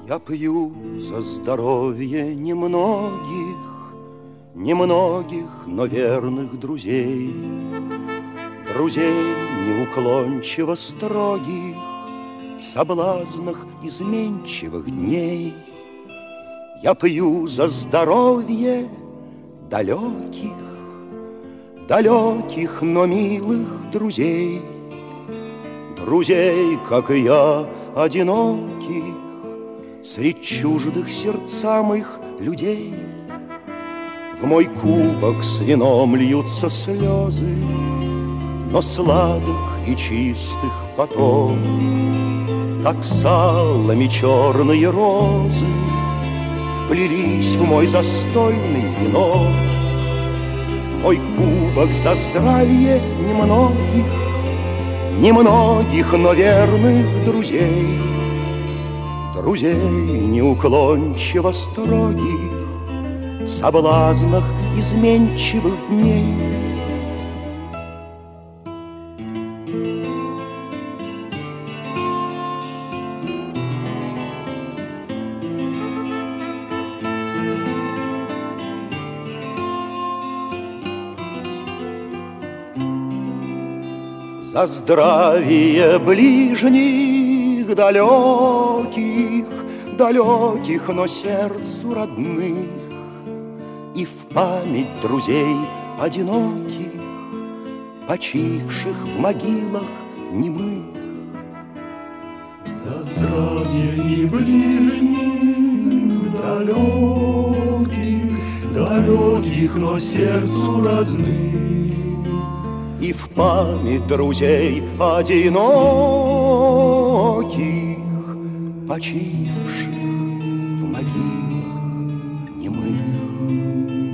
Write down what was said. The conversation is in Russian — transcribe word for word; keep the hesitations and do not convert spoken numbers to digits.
Я пью за здоровье немногих, немногих, но верных друзей, друзей неуклончиво строгих, в соблазнах изменчивых дней. Я пью за здоровье далеких, далеких, но милых друзей, друзей, как и я, одиноких, средь чуждых сердцам их людей. В мой кубок с вином льются слезы, но сладок и чистых поток, как салами черные розы вплелись в мой застольный венок. Мой кубок за здравие немногих, немногих, но верных друзей, друзей неуклончиво строгих, в соблазнах изменчивых дней. За здравие ближних, далеких, далеких, но сердцу родных, и в память друзей одиноких, почивших в могилах немых. За здравие и ближних, далеких, далеких, но сердцу родных, и в память друзей одиноких, почивших в могилах немых.